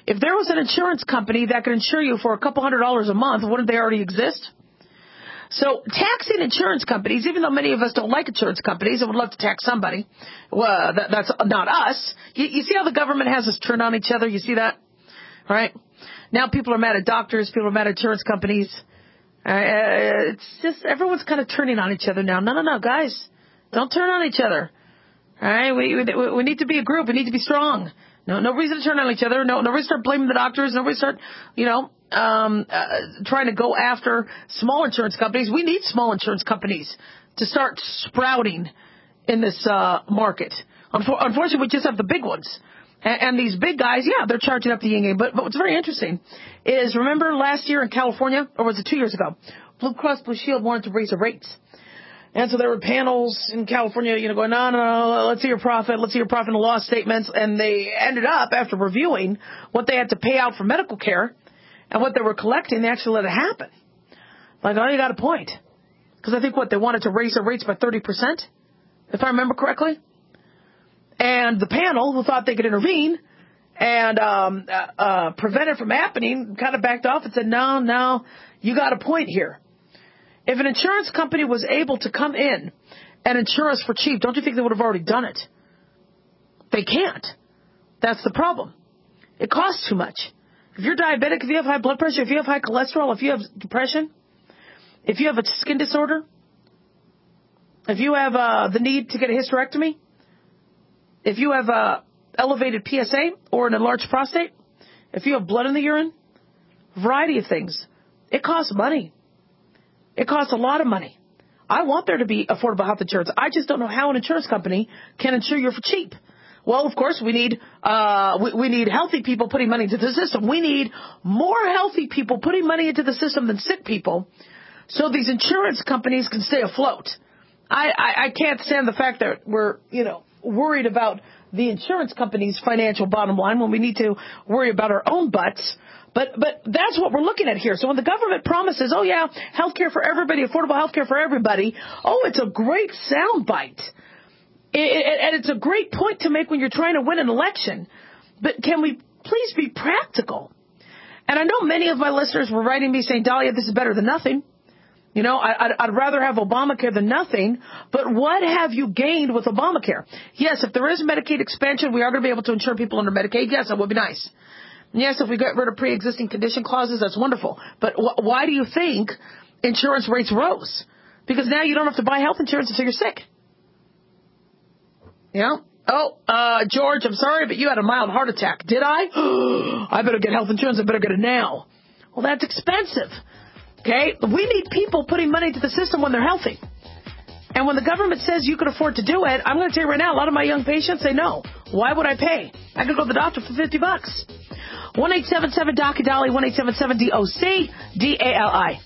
If there was an insurance company that could insure you for a couple hundred dollars a month, wouldn't they already exist? So taxing insurance companies, even though many of us don't like insurance companies and would love to tax somebody, well, that, that's not us. You, you see how the government has us turn on each other? You see that? Right? Now people are mad at doctors. People are mad at insurance companies. Uh, it's just everyone's kind of turning on each other now. No, no, no, guys. Don't turn on each other. All right? We, we, we need to be a group. We need to be strong. No, no reason to turn on each other. No, no reason to start blaming the doctors. No reason to start, you know, um, uh, trying to go after small insurance companies. We need small insurance companies to start sprouting in this uh, market. Unfor- unfortunately, we just have the big ones. And, and these big guys, yeah, they're charging up the yin yang. But, but what's very interesting is, remember last year in California, or was it two years ago, Blue Cross Blue Shield wanted to raise the rates. And so there were panels in California, you know, going, no, no, no, let's see your profit, let's see your profit and loss statements. And they ended up, after reviewing what they had to pay out for medical care and what they were collecting, they actually let it happen. Like, oh, you got a point. Because I think, what, they wanted to raise their rates by thirty percent, if I remember correctly. And the panel, who thought they could intervene and um, uh, uh, prevent it from happening, kind of backed off and said, no, no, you got a point here. If an insurance company was able to come in and insure us for cheap, don't you think they would have already done it? They can't. That's the problem. It costs too much. If you're diabetic, if you have high blood pressure, if you have high cholesterol, if you have depression, if you have a skin disorder, if you have uh, the need to get a hysterectomy, if you have uh, elevated P S A or an enlarged prostate, if you have blood in the urine, a variety of things, it costs money. It costs a lot of money. I want there to be affordable health insurance. I just don't know how an insurance company can insure you for cheap. Well, of course, we need uh, we, we need healthy people putting money into the system. We need more healthy people putting money into the system than sick people, so these insurance companies can stay afloat. I, I, I can't stand the fact that we're, you know, worried about the insurance company's financial bottom line when we need to worry about our own butts. But but that's what we're looking at here. So when the government promises, oh, yeah, health care for everybody, affordable health care for everybody, oh, it's a great soundbite. It, it, and it's a great point to make when you're trying to win an election. But can we please be practical? And I know many of my listeners were writing me saying, Dahlia, this is better than nothing. You know, I, I'd, I'd rather have Obamacare than nothing. But what have you gained with Obamacare? Yes, if there is Medicaid expansion, we are going to be able to insure people under Medicaid. Yes, that would be nice. Yes, if we get rid of pre-existing condition clauses, that's wonderful. But wh- why do you think insurance rates rose? Because now you don't have to buy health insurance until you're sick. Yeah? Oh, uh, George, I'm sorry, but you had a mild heart attack. Did I? I better get health insurance. I better get it now. Well, that's expensive. Okay? We need people putting money into the system when they're healthy. And when the government says you can afford to do it, I'm going to tell you right now, a lot of my young patients say no. Why would I pay? I could go to the doctor for fifty bucks. one eight seven seven D O C D A L I, one eight seven seven D O C D A L I.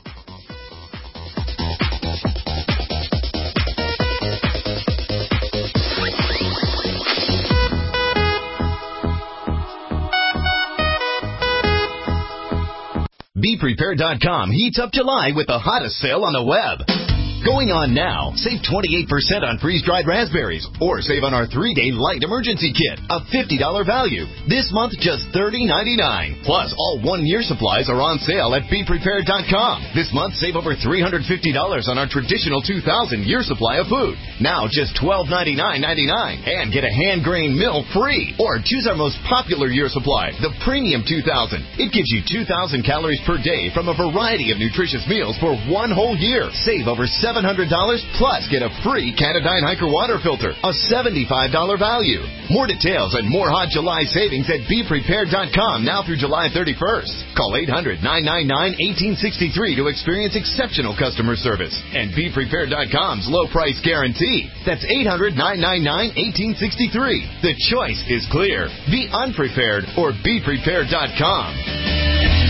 Be Prepared dot com heats up July with the hottest sale on the web. Going on now. Save twenty-eight percent on freeze-dried raspberries, or save on our three-day light emergency kit, a fifty dollars value. This month, just thirty ninety-nine. Plus, all one-year supplies are on sale at Be Prepared dot com. This month, save over three hundred fifty dollars on our traditional two thousand year supply of food. Now, just twelve ninety-nine ninety-nine. And get a hand-grained mill free. Or choose our most popular year supply, the Premium two thousand. It gives you two thousand calories per day from a variety of nutritious meals for one whole year. Save over seven hundred dollars, plus get a free Canadyne Hiker water filter, a seventy-five dollars value. More details and more hot July savings at Be Prepared dot com now through July thirty-first. Call eight hundred nine nine nine one eight six three to experience exceptional customer service and Be Prepared dot com's low price guarantee. That's eight hundred nine nine nine one eight six three. The choice is clear. Be unprepared or Be Prepared dot com.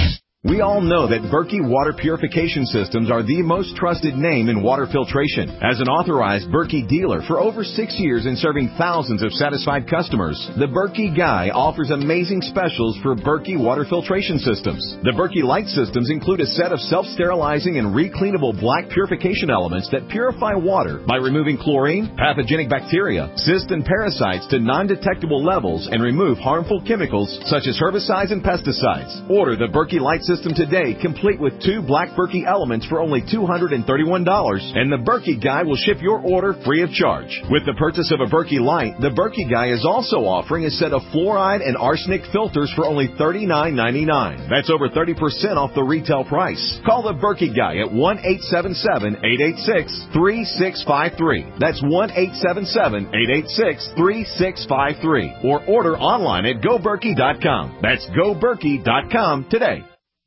We all know that Berkey Water Purification Systems are the most trusted name in water filtration. As an authorized Berkey dealer for over six years and serving thousands of satisfied customers, the Berkey Guy offers amazing specials for Berkey Water Filtration Systems. The Berkey Light Systems include a set of self-sterilizing and recleanable black purification elements that purify water by removing chlorine, pathogenic bacteria, cysts, and parasites to non-detectable levels and remove harmful chemicals such as herbicides and pesticides. Order the Berkey Light System today, complete with two black Berkey elements for only two hundred thirty-one dollars, and the Berkey Guy will ship your order free of charge. With the purchase of a Berkey Light, the Berkey Guy is also offering a set of fluoride and arsenic filters for only thirty-nine ninety-nine. That's over thirty percent off the retail price. Call the Berkey Guy at one eight seven seven, eight eight six, three six five three. That's one eight seven seven, eight eight six, three six five three. Or order online at go berkey dot com. That's go berkey dot com today.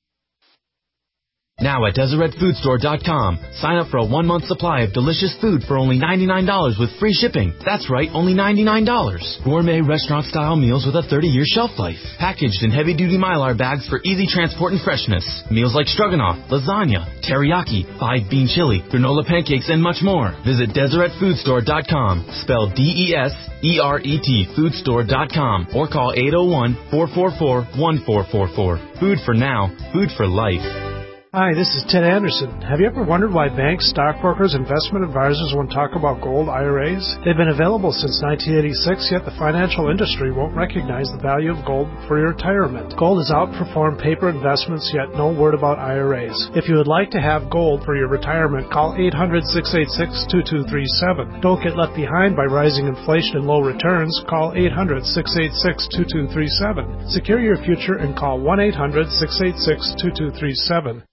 Now at Deseret Food Store dot com, sign up for a one-month supply of delicious food for only ninety-nine dollars with free shipping. That's right, only ninety-nine dollars. Gourmet restaurant-style meals with a thirty-year shelf life. Packaged in heavy-duty Mylar bags for easy transport and freshness. Meals like stroganoff, lasagna, teriyaki, five-bean chili, granola pancakes, and much more. Visit Deseret Food Store dot com, spelled D E S E R E T, food store dot com, or call eight oh one, four four four, one four four four. Food for now, food for life. Hi, this is Ted Anderson. Have you ever wondered why banks, stockbrokers, investment advisors won't talk about gold I R As? They've been available since nineteen eighty-six, yet the financial industry won't recognize the value of gold for your retirement. Gold has outperformed paper investments, yet no word about I R As. If you would like to have gold for your retirement, call eight hundred, six eight six, two two three seven. Don't get left behind by rising inflation and low returns. Call eight hundred, six eight six, two two three seven. Secure your future and call one eight hundred, six eight six, two two three seven.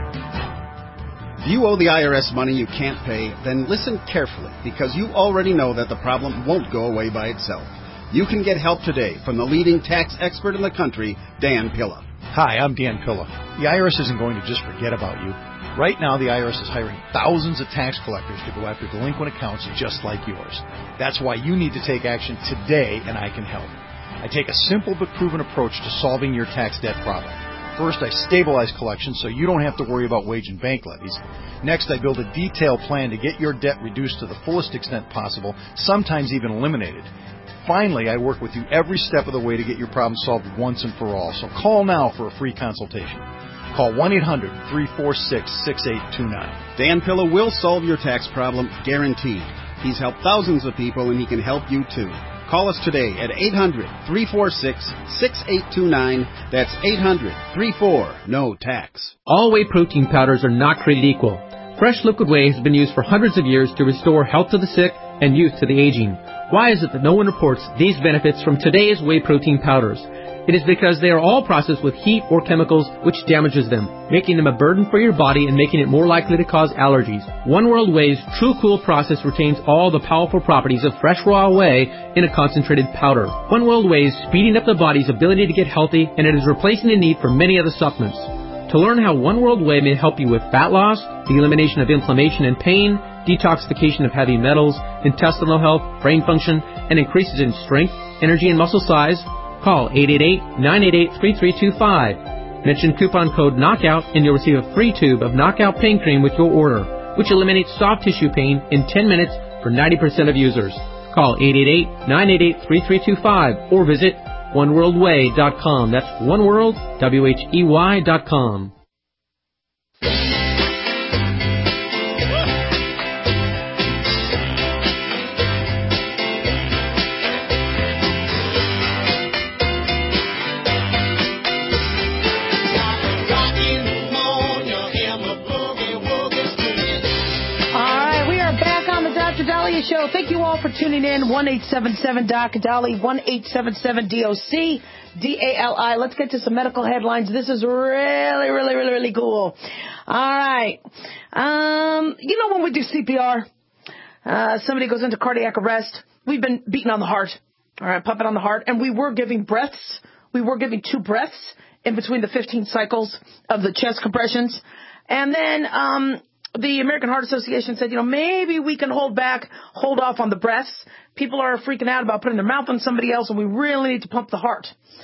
If you owe the I R S money you can't pay, then listen carefully, because you already know that the problem won't go away by itself. You can get help today from the leading tax expert in the country, Dan Pilla. Hi, I'm Dan Pilla. The I R S isn't going to just forget about you. Right now, the I R S is hiring thousands of tax collectors to go after delinquent accounts just like yours. That's why you need to take action today, and I can help. I take a simple but proven approach to solving your tax debt problem. First, I stabilize collections so you don't have to worry about wage and bank levies. Next, I build a detailed plan to get your debt reduced to the fullest extent possible, sometimes even eliminated. Finally, I work with you every step of the way to get your problem solved once and for all. So call now for a free consultation. Call one eight hundred, three four six, six eight two nine. Dan Pilla will solve your tax problem, guaranteed. He's helped thousands of people, and he can help you too. Call us today at eight hundred, three four six, six eight two nine. That's eight hundred, three four, N O tax. All whey protein powders are not created equal. Fresh liquid whey has been used for hundreds of years to restore health to the sick and youth to the aging. Why is it that no one reports these benefits from today's whey protein powders? It is because they are all processed with heat or chemicals which damages them, making them a burden for your body and making it more likely to cause allergies. One World Whey's True Cool process retains all the powerful properties of fresh raw whey in a concentrated powder. One World Whey is speeding up the body's ability to get healthy, and it is replacing the need for many other supplements. To learn how One World Whey may help you with fat loss, the elimination of inflammation and pain, detoxification of heavy metals, intestinal health, brain function, and increases in strength, energy, and muscle size, call eight eight eight, nine eight eight, three three two five. Mention coupon code KNOCKOUT and you'll receive a free tube of Knockout Pain Cream with your order, which eliminates soft tissue pain in ten minutes for ninety percent of users. Call eight eight eight, nine eight eight, three three two five or visit one world whey dot com. That's oneworld, W H E Y dot com. Show. Thank you all for tuning in. one eight seven seven D O C Dali, one eight seven seven D O C D A L I. Let's get to some medical headlines. This is really, really, really, really cool. All right. Um, you know when we do C P R, uh, somebody goes into cardiac arrest. We've been beating on the heart. All right, pumping on the heart. And we were giving breaths. We were giving two breaths in between the fifteen cycles of the chest compressions. And then, um, the American Heart Association said, you know, maybe we can hold back, hold off on the breaths. People are freaking out about putting their mouth on somebody else, and we really need to pump the heart.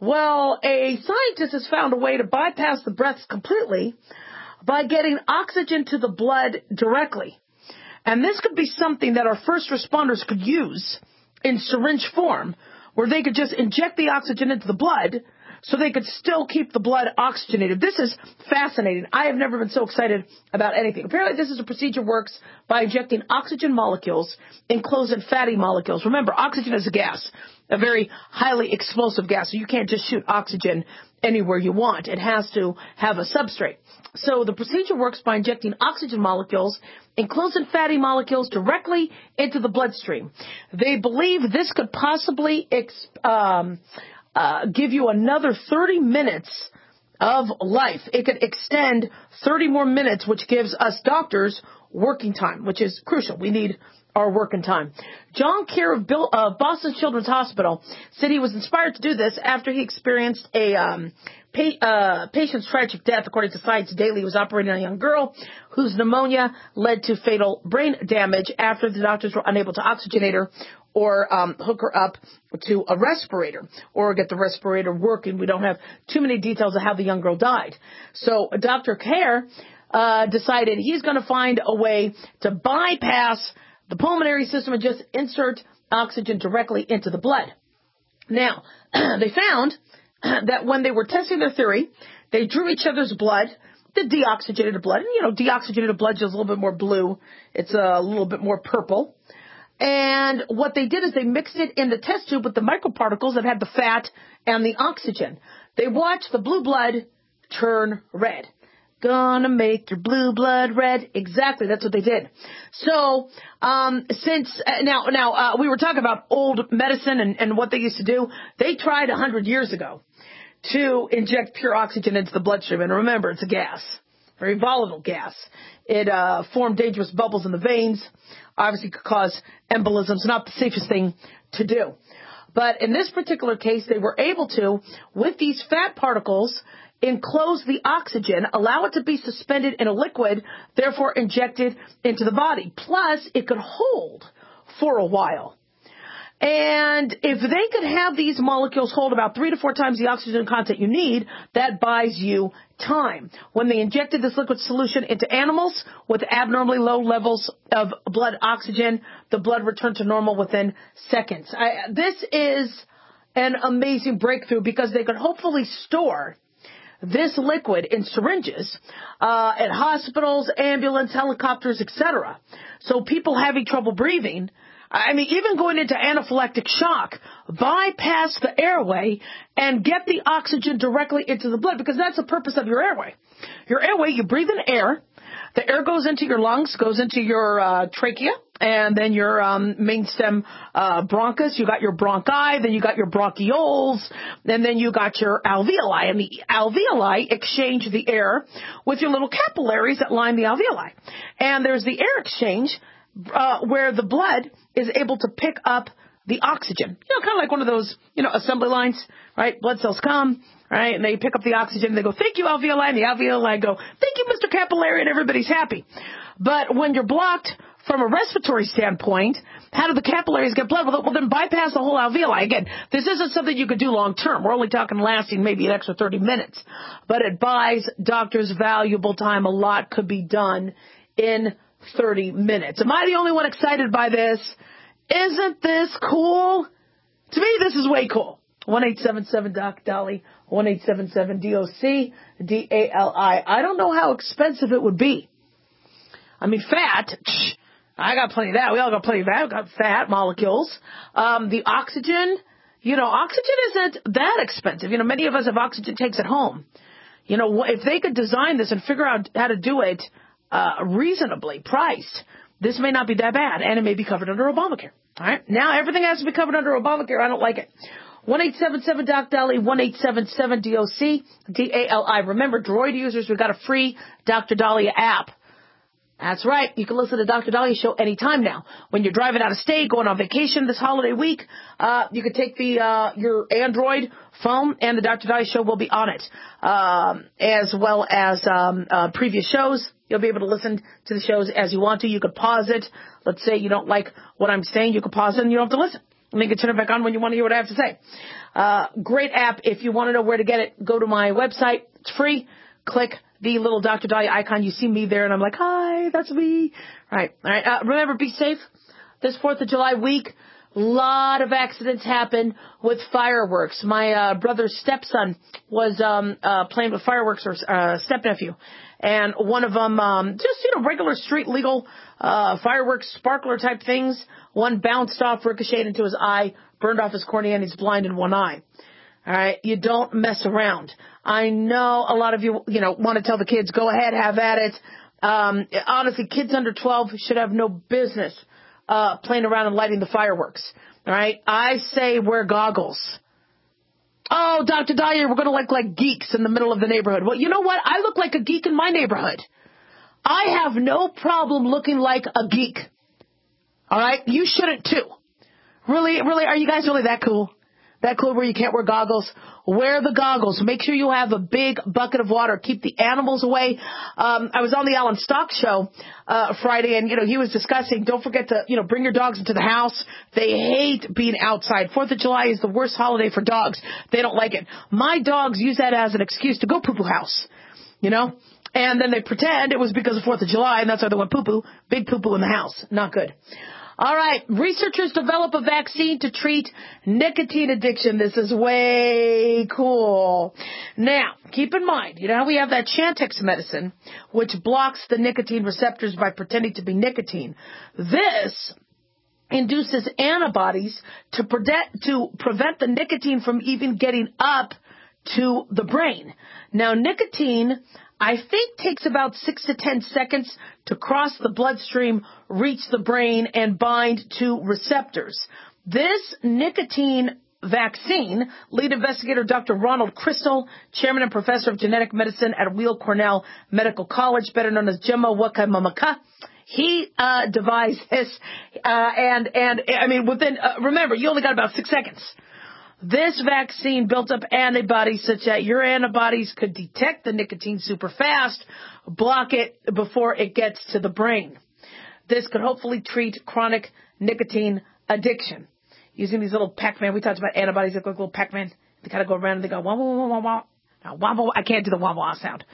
Well, a scientist has found a way to bypass the breaths completely by getting oxygen to the blood directly. And this could be something that our first responders could use in syringe form, where they could just inject the oxygen into the blood so they could still keep the blood oxygenated. This is fascinating. I have never been so excited about anything. Apparently, this is a procedure works by injecting oxygen molecules enclosed in fatty molecules. Remember, oxygen is a gas, a very highly explosive gas, so you can't just shoot oxygen anywhere you want. It has to have a substrate. So the procedure works by injecting oxygen molecules enclosed in fatty molecules directly into the bloodstream. They believe this could possibly ex- um, uh, give you another thirty minutes of life. It could extend thirty more minutes, which gives us doctors working time, which is crucial. We need our working time. John Kerr of Bill, uh, Boston Children's Hospital said he was inspired to do this after he experienced a um, pa- uh, patient's tragic death. According to Science Daily, he was operating on a young girl whose pneumonia led to fatal brain damage after the doctors were unable to oxygenate her or um, hook her up to a respirator or get the respirator working. We don't have too many details of how the young girl died. So Doctor Kerr uh, decided he's going to find a way to bypass the pulmonary system and just insert oxygen directly into the blood. Now, they found that when they were testing their theory, they drew each other's blood, the deoxygenated blood. And, you know, deoxygenated blood is a little bit more blue. It's a little bit more purple. And what they did is they mixed it in the test tube with the microparticles that had the fat and the oxygen. They watched the blue blood turn red. Gonna make your blue blood red. Exactly, that's what they did. So, um, since, uh, now, now, uh, we were talking about old medicine and, and what they used to do. They tried a hundred years ago to inject pure oxygen into the bloodstream. And remember, it's a gas, very volatile gas. It, uh, formed dangerous bubbles in the veins. Obviously could cause embolisms, not the safest thing to do. But in this particular case, they were able to, with these fat particles, enclose the oxygen, allow it to be suspended in a liquid, therefore injected into the body. Plus, it could hold for a while. And if they could have these molecules hold about three to four times the oxygen content you need, that buys you time. When they injected this liquid solution into animals with abnormally low levels of blood oxygen, the blood returned to normal within seconds. I, this is an amazing breakthrough because they could hopefully store this liquid in syringes uh, at hospitals, ambulance, helicopters, et cetera. So people having trouble breathing, I mean, even going into anaphylactic shock, bypass the airway and get the oxygen directly into the blood, because that's the purpose of your airway. Your airway, you breathe in air. The air goes into your lungs, goes into your uh, trachea, and then your um, main stem uh, bronchus. You got your bronchi, then you got your bronchioles, and then you got your alveoli. And the alveoli exchange the air with your little capillaries that line the alveoli. And there's the air exchange uh, where the blood is able to pick up the oxygen. You know, kind of like one of those, you know, assembly lines, right? Blood cells come, right? And they pick up the oxygen and they go, thank you, alveoli. And the alveoli go, thank you, Mister Capillary, and everybody's happy. But when you're blocked from a respiratory standpoint, how do the capillaries get blood? Well, then bypass the whole alveoli. Again, this isn't something you could do long term. We're only talking lasting maybe an extra thirty minutes. But it buys doctors valuable time. A lot could be done in thirty minutes. Am I the only one excited by this? Isn't this cool? To me, this is way cool. one eight seven seven Doc Dolly, one eight seven seven D O C D A L I. I don't know how expensive it would be. I mean, fat, I got plenty of that. We all got plenty of that. We got fat molecules. Um, the oxygen, you know, oxygen isn't that expensive. You know, many of us have oxygen tanks at home. You know, if they could design this and figure out how to do it uh, reasonably priced, this may not be that bad, and it may be covered under Obamacare. All right? Now, everything has to be covered under Obamacare. I don't like it. one eight seven seven Doc Dolly, one eight seven seven D O C D A L I. Remember, Droid users, we've got a free Doctor Dolly app. That's right. You can listen to Doctor Dolly show anytime now. When you're driving out of state, going on vacation this holiday week, uh, you can take the uh, your Android phone, and the Doctor Dolly show will be on it, um, as well as um, uh, previous shows. You'll be able to listen to the shows as you want to. You could pause it. Let's say you don't like what I'm saying. You can pause it and you don't have to listen. And then you can turn it back on when you want to hear what I have to say. Uh, great app. If you want to know where to get it, go to my website. It's free. Click the little Doctor Dahlia icon. You see me there, and I'm like, hi, that's me. All right. All right. Uh, remember, be safe. This fourth of July week, a lot of accidents happen with fireworks. My uh, brother's stepson was um, uh, playing with fireworks, or uh, stepnephew. And one of them, um, just, you know, regular street legal uh, fireworks, sparkler type things. One bounced off, ricocheted into his eye, burned off his cornea, and he's blind in one eye. All right, you don't mess around. I know a lot of you, you know, want to tell the kids, go ahead, have at it. Um, honestly, kids under twelve should have no business uh, playing around and lighting the fireworks. All right, I say wear goggles. Oh, Doctor Dahlia, we're going to look like geeks in the middle of the neighborhood. Well, you know what? I look like a geek in my neighborhood. I have no problem looking like a geek. All right? You shouldn't, too. Really, really, are you guys really that cool? That cool where you can't wear goggles? Wear the goggles. Make sure you have a big bucket of water. Keep the animals away. Um, I was on the Alan Stock show uh Friday, and, you know, he was discussing, don't forget to, you know, bring your dogs into the house. They hate being outside. Fourth of July is the worst holiday for dogs. They don't like it. My dogs use that as an excuse to go poo-poo house, you know? And then they pretend it was because of fourth of July, and that's why they went poo-poo. Big poo-poo in the house. Not good. All right. Researchers develop a vaccine to treat nicotine addiction. This is way cool. Now, keep in mind, you know how we have that Chantix medicine, which blocks the nicotine receptors by pretending to be nicotine. This induces antibodies to, prede- to prevent the nicotine from even getting up to the brain. Now, nicotine, I think, takes about six to ten seconds to cross the bloodstream, reach the brain, and bind to receptors. This nicotine vaccine, lead investigator Doctor Ronald Crystal, chairman and professor of genetic medicine at Weill Cornell Medical College, better known as Jema Wakamamaka, he uh, devised this, uh, and, and I mean, within, uh, remember, you only got about six seconds. This vaccine built up antibodies such that your antibodies could detect the nicotine super fast, block it before it gets to the brain. This could hopefully treat chronic nicotine addiction. Using these little Pac-Man, we talked about antibodies that look like little Pac-Man. They kind of go around and they go, wah, wah, wah, wah, wah. Now, wah, wah, I can't do the wah, wah sound.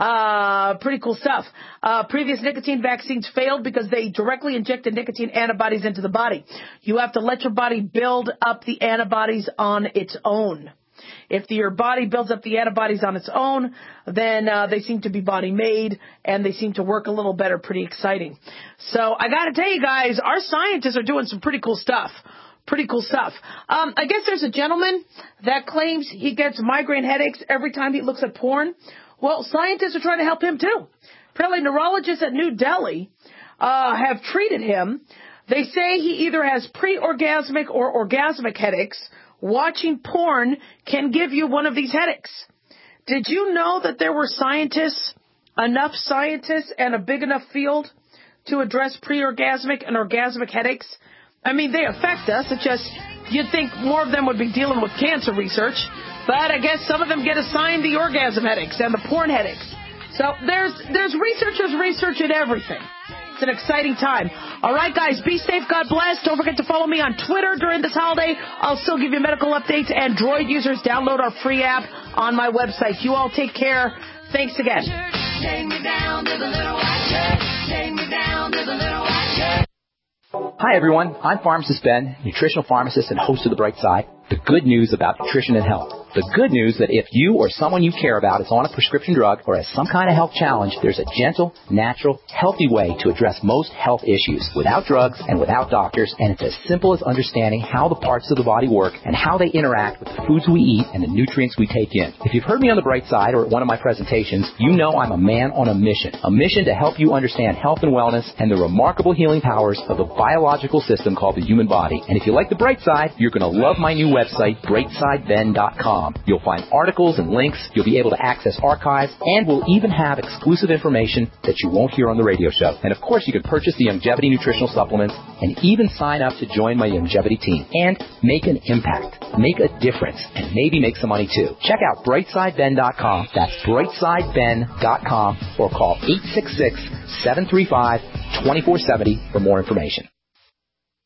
Uh, pretty cool stuff. Uh, previous nicotine vaccines failed because they directly injected nicotine antibodies into the body. You have to let your body build up the antibodies on its own. If your body builds up the antibodies on its own, then uh, they seem to be body-made, and they seem to work a little better. Pretty exciting. So I got to tell you guys, our scientists are doing some pretty cool stuff. Pretty cool stuff. Um, I guess there's a gentleman that claims he gets migraine headaches every time he looks at porn. Well, scientists are trying to help him, too. Apparently, neurologists at New Delhi uh, have treated him. They say he either has pre-orgasmic or orgasmic headaches. Watching porn can give you one of these headaches. Did you know that there were scientists, enough scientists, and a big enough field to address pre-orgasmic and orgasmic headaches? I mean, they affect us. It's just, you'd think more of them would be dealing with cancer research, but I guess some of them get assigned the orgasm headaches and the porn headaches. So there's there's researchers researching everything. It's an exciting time. All right, guys, be safe. God bless. Don't forget to follow me on Twitter during this holiday. I'll still give you medical updates. Android users, download our free app on my website. You all take care. Thanks again. Take me down to the little white church. Take me down to the little white church. Hi, everyone. I'm Pharmacist Ben, nutritional pharmacist and host of The Bright Side. The good news about nutrition and health. The good news that if you or someone you care about is on a prescription drug or has some kind of health challenge, there's a gentle, natural, healthy way to address most health issues without drugs and without doctors, and it's as simple as understanding how the parts of the body work and how they interact with the foods we eat and the nutrients we take in. If you've heard me on The Bright Side or at one of my presentations, you know I'm a man on a mission. A mission to help you understand health and wellness and the remarkable healing powers of the biological system called the human body. And if you like The Bright Side, you're going to love my new website, bright side ben dot com. You'll find articles and links. You'll be able to access archives, and we'll even have exclusive information that you won't hear on the radio show. And of course, you can purchase the Youngevity nutritional supplements and even sign up to join my Youngevity team and make an impact, make a difference, and maybe make some money too. Check out bright side ben dot com. That's bright side ben dot com, or call eight six six, seven three five, two four seven zero for more information.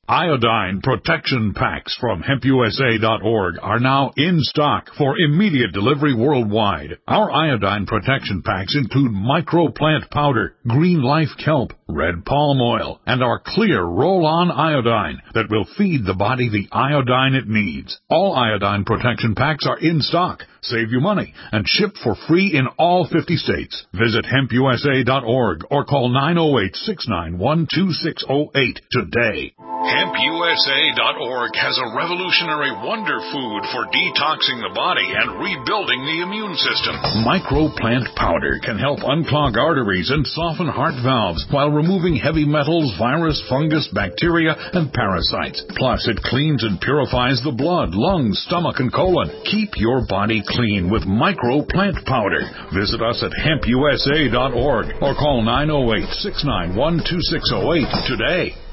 Iodine protection packs from hemp U S A dot org are now in stock for immediate delivery worldwide. Our iodine protection packs include microplant powder, green life kelp, red palm oil, and our clear roll-on iodine that will feed the body the iodine it needs. All iodine protection packs are in stock, save you money, and shipped for free in all fifty states. Visit hemp U S A dot org or call nine oh eight, six nine one, two six oh eight today. hemp U S A dot org has a revolutionary wonder food for detoxing the body and rebuilding the immune system. Microplant powder can help unclog arteries and soften heart valves while removing heavy metals, virus, fungus, bacteria, and parasites. Plus, it cleans and purifies the blood, lungs, stomach, and colon. Keep your body clean with Microplant powder. Visit us at hemp U S A dot org or call nine oh eight, six nine one, two six oh eight today.